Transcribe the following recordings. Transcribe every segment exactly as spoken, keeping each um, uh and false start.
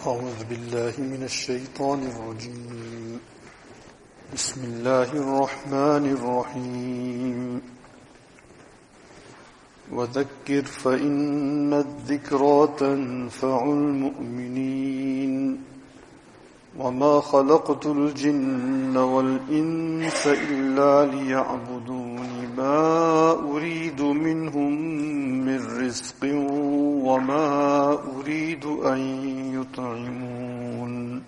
أعوذ بالله من الشيطان الرجيم بسم الله الرحمن الرحيم وذكر فإن الذكرى تنفع المؤمنين وما خلقت الجن والإنس إلا ليعبدون ما أريد منهم من رزق وما أريد أن يطعمون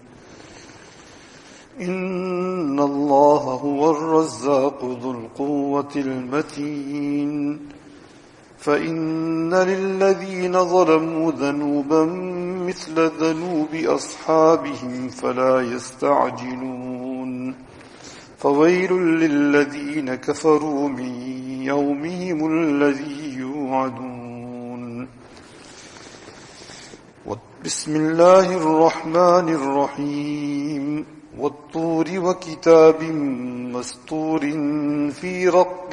إن الله هو الرزاق ذو القوة المتين فإن للذين ظلموا ذنوبا مثل ذنوب أصحابهم فلا يستعجلون فويل للذين كفروا من يومهم الذي يوعدون بسم الله الرحمن الرحيم والطور وكتاب مسطور في رق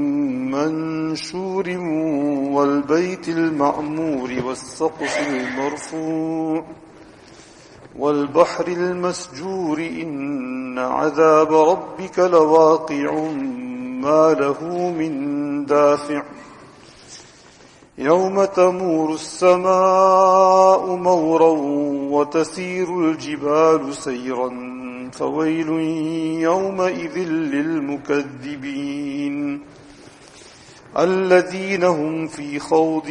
منشور والبيت المعمور والسقف المرفوع والبحر المسجور إن عذاب ربك لواقع ما له من دافع يوم تمور السماء مورا وتسير الجبال سيرا فويل يومئذ للمكذبين الذين هم في خوض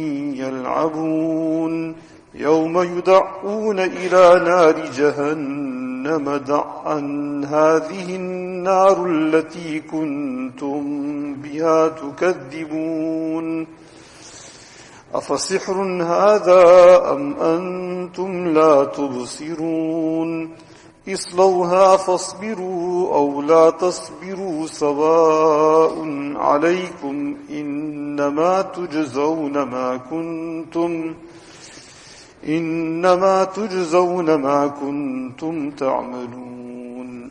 يلعبون يوم يدعون إلى نار جهنم دعا هذه النار التي كنتم بها تكذبون أفسحر هذا أم أنتم لا تبصرون اصلوها فاصبروا أو لا تصبروا سواء عليكم إنما تجزون ما كنتم إنما تجزون ما كنتم تعملون.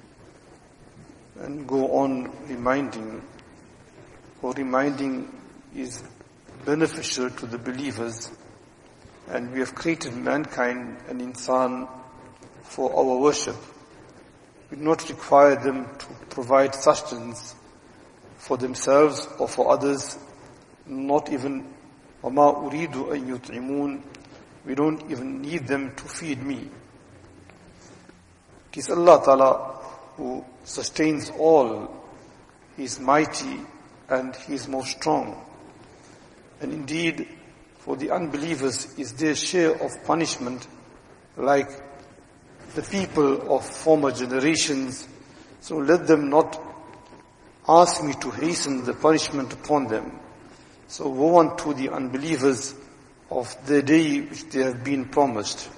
And go on reminding, or reminding is beneficial to the believers, and we have created mankind and insan for our worship. We do not require them to provide sustenance for themselves or for others, not even وَمَا أُرِيدُ أَن يُطْعِمُونَ. We don't even need them to feed me. It is Allah Ta'ala who sustains all. He is mighty and He is most strong. And indeed, for the unbelievers is their share of punishment like the people of former generations. So let them not ask me to hasten the punishment upon them. So woe unto the unbelievers of the day which they have been promised.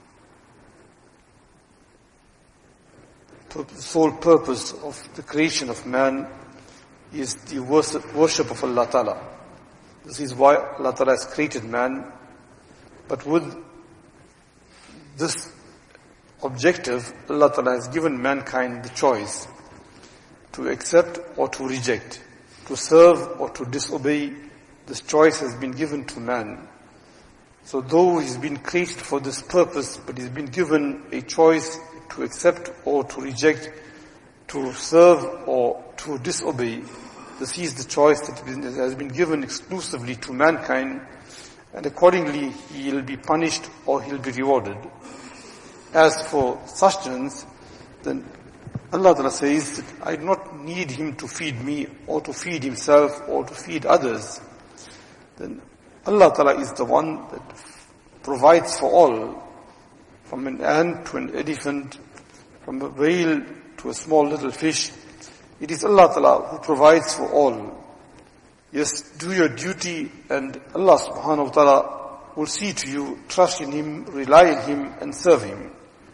The sole purpose of the creation of man is the worship of Allah Ta'ala. This is why Allah Ta'ala has created man. But with this objective, Allah Ta'ala has given mankind the choice to accept or to reject, to serve or to disobey. This choice has been given to man. So though he's been created for this purpose, but he's been given a choice to accept or to reject, to serve or to disobey. This is the choice that has been given exclusively to mankind, and accordingly he will be punished or he'll be rewarded. As for sustenance, then Allah Ta'ala says, I do not need him to feed me or to feed himself or to feed others. Then Allah Ta'ala is the one that provides for all, from an ant to an elephant, from a whale to a small little fish. It is Allah Ta'ala who provides for all. Yes, do your duty and Allah Subhanahu wa Ta'ala will see to you, trust in Him, rely on Him and serve Him.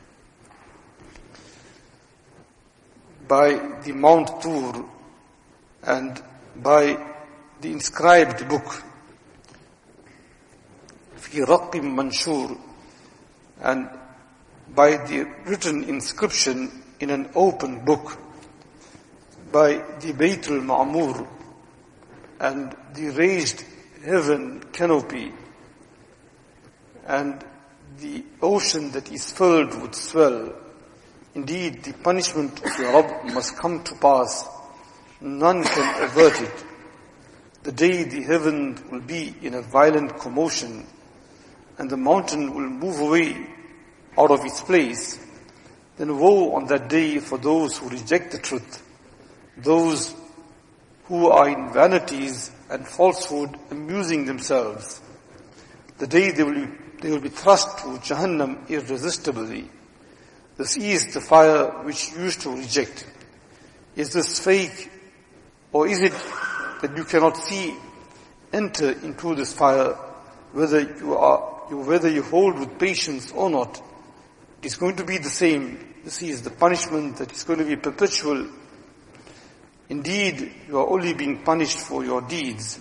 By the Mount Tur and by the inscribed book, في رق منشور, and by the written inscription in an open book, by the Baytul Ma'mur and the raised heaven canopy, and the ocean that is filled would swell. Indeed, the punishment of your Rabb must come to pass. None can avert it. The day the heaven will be in a violent commotion, and the mountain will move away out of its place, then woe on that day for those who reject the truth, those who are in vanities and falsehood amusing themselves. The day they will be, they will be thrust to Jahannam irresistibly. This is the fire which you used to reject. Is this fake, or is it that you cannot see enter into this fire, whether you are, you, whether you hold with patience or not? It is going to be the same. This is the punishment that is going to be perpetual. Indeed, you are only being punished for your deeds.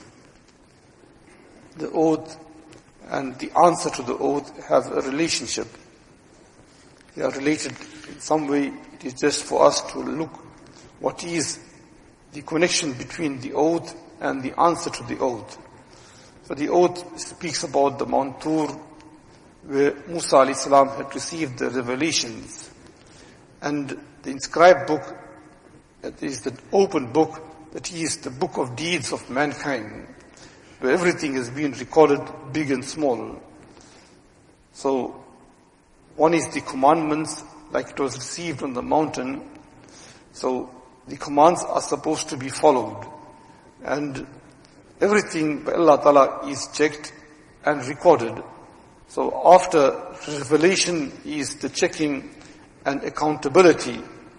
The oath and the answer to the oath have a relationship. They are related in some way. It is just for us to look what is the connection between the oath and the answer to the oath. So the oath speaks about the Mount Tur, where Musa alayhi salam had received the revelations. And the inscribed book, that is the open book, that is the book of deeds of mankind, where everything has been recorded, big and small. So, one is the commandments, like it was received on the mountain. So, the commands are supposed to be followed. And everything by Allah Ta'ala is checked and recorded. So after revelation is the checking and accountability.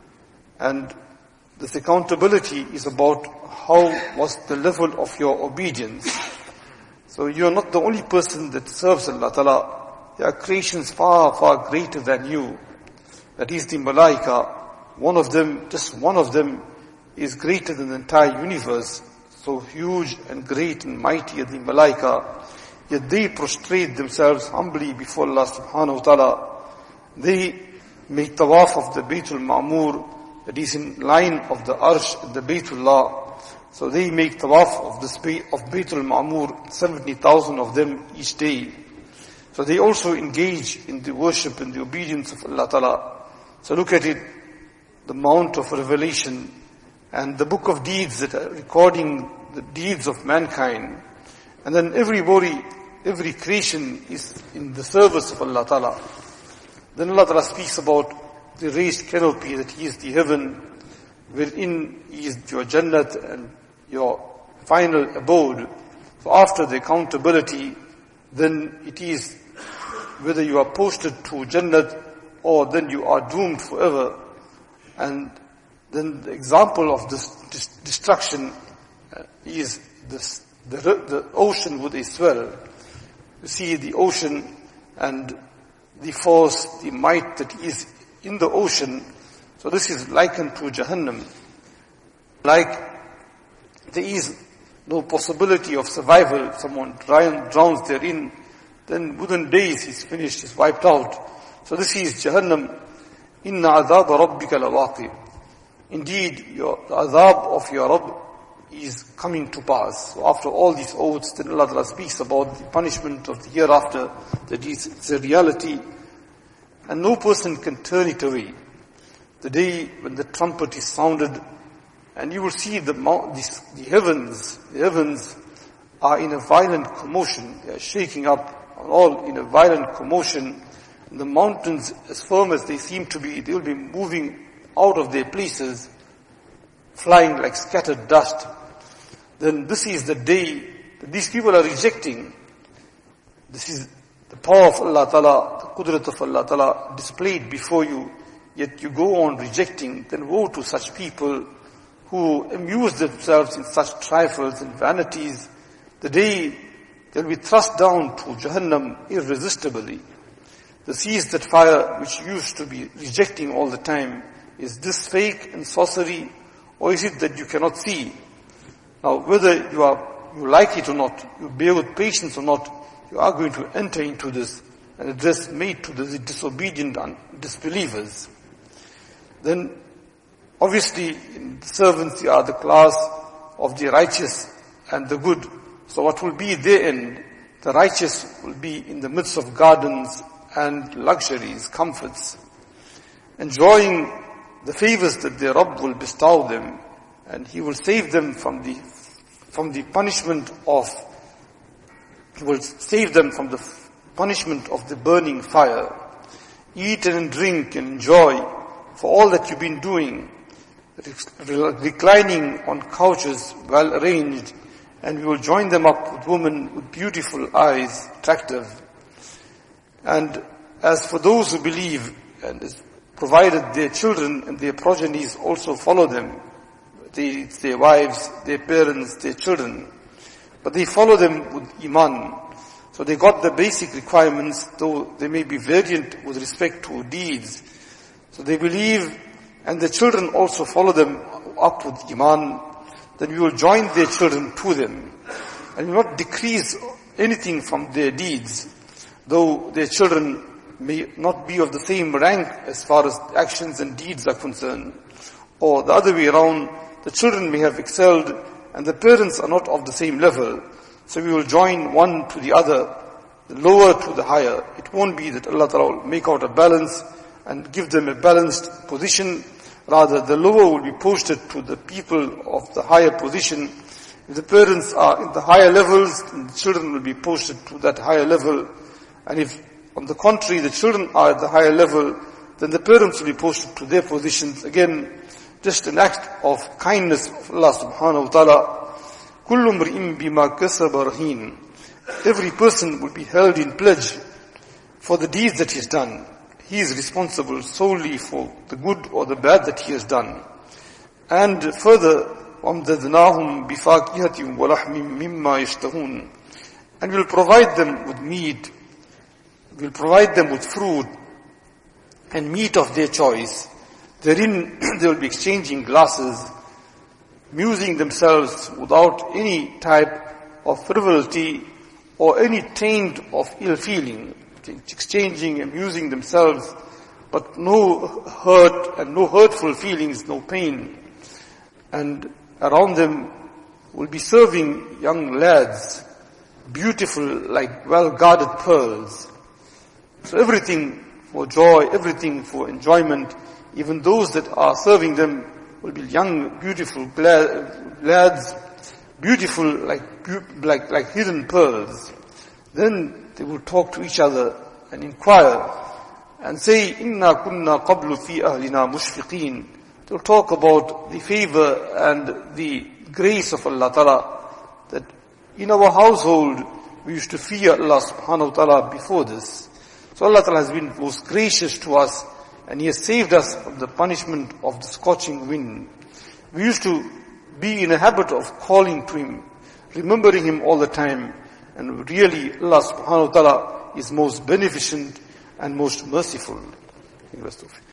And this accountability is about how was the level of your obedience. So you are not the only person that serves Allah Ta'ala. There are creations far, far greater than you. That is the Malaika. One of them, just one of them, is greater than the entire universe. So huge and great and mighty are the Malaika. Yet they prostrate themselves humbly before Allah subhanahu wa ta'ala. They make tawaf of the Baytul Ma'mur, that is in line of the Arsh and the Baytullah. So they make tawaf of the space of Baytul Ma'mur, seventy thousand of them each day. So they also engage in the worship and the obedience of Allah Ta'ala. So look at it, the Mount of Revelation and the book of deeds that are recording the deeds of mankind. And then everybody, every creation is in the service of Allah Ta'ala. Then Allah Ta'ala speaks about the raised canopy, that He is the heaven, wherein is your Jannat and your final abode. So after the accountability, then it is whether you are posted to Jannat or then you are doomed forever. And then the example of this destruction is this, the, the ocean with a swell. You see the ocean and the force, the might that is in the ocean. So this is likened to Jahannam. Like there is no possibility of survival. If someone drowns therein, then within days he's finished, he's wiped out. So this is Jahannam. Inna azab rabbika lawaqi. Indeed, your, the azab of your Rabb is coming to pass. So after all these oaths, then Allah Ta'ala speaks about the punishment of the hereafter, that is, it's a reality, and no person can turn it away. The day when the trumpet is sounded, and you will see the, the, the heavens, the heavens are in a violent commotion. They are shaking up, all in a violent commotion. And the mountains, as firm as they seem to be, they will be moving out of their places, flying like scattered dust. Then this is the day that these people are rejecting. This is the power of Allah Ta'ala, the qudrat of Allah Ta'ala displayed before you, yet you go on rejecting. Then woe to such people who amuse themselves in such trifles and vanities. The day they'll be thrust down to Jahannam irresistibly. This is that fire which you used to be rejecting all the time. Is this fake and sorcery, or is it that you cannot see? Now, whether you are, you like it or not, you bear with patience or not, you are going to enter into this and address made to the disobedient and disbelievers. Then, obviously, in the servants, they are the class of the righteous and the good. So what will be their end? The righteous will be in the midst of gardens and luxuries, comforts, enjoying the favors that their Rabb will bestow them, and He will save them from the from the punishment of He will save them from the punishment of the burning fire. Eat and drink and enjoy for all that you've been doing, reclining on couches well arranged, and we will join them up with women with beautiful eyes, attractive. And as for those who believe, and provided their children and their progenies also follow them, they, it's their wives, their parents, their children, but they follow them with iman. So they got the basic requirements, though they may be variant with respect to deeds. So they believe, and the children also follow them up with iman. Then we will join their children to them, and will not decrease anything from their deeds, though their children may not be of the same rank as far as actions and deeds are concerned. Or the other way around, the children may have excelled, and the parents are not of the same level. So we will join one to the other, the lower to the higher. It won't be that Allah Ta'ala will make out a balance and give them a balanced position. Rather, the lower will be posted to the people of the higher position. If the parents are in the higher levels, then the children will be posted to that higher level. And if, on the contrary, the children are at the higher level, then the parents will be posted to their positions. Again, just an act of kindness of Allah subhanahu wa ta'ala. كُلُّ امْرِئٍ بِمَا كَسَبَ رَهِينٌ. Every person will be held in pledge for the deeds that he has done. He is responsible solely for the good or the bad that he has done. And further, وَامْدَدْنَاهُمْ بِفَاكِهَةٍ وَلَحْمٍ مِمَّا يَشْتَهُونَ. And we'll provide them with meat, we'll provide them with fruit and meat of their choice. Therein they will be exchanging glasses, amusing themselves without any type of frivolity or any taint of ill feeling. Exchanging, amusing themselves, but no hurt and no hurtful feelings, no pain. And around them will be serving young lads, beautiful like well-guarded pearls. So everything for joy, everything for enjoyment. Even those that are serving them will be young, beautiful lads, beautiful like, like, like hidden pearls. Then they will talk to each other and inquire and say, Inna kunna qablu fi ahlina mushfiqeen. They'll talk about the favor and the grace of Allah Ta'ala, that in our household we used to fear Allah subhanahu wa ta'ala before this. So Allah Ta'ala has been most gracious to us, and He has saved us from the punishment of the scorching wind. We used to be in a habit of calling to Him, remembering Him all the time. And really, Allah subhanahu wa ta'ala is most beneficent and most merciful.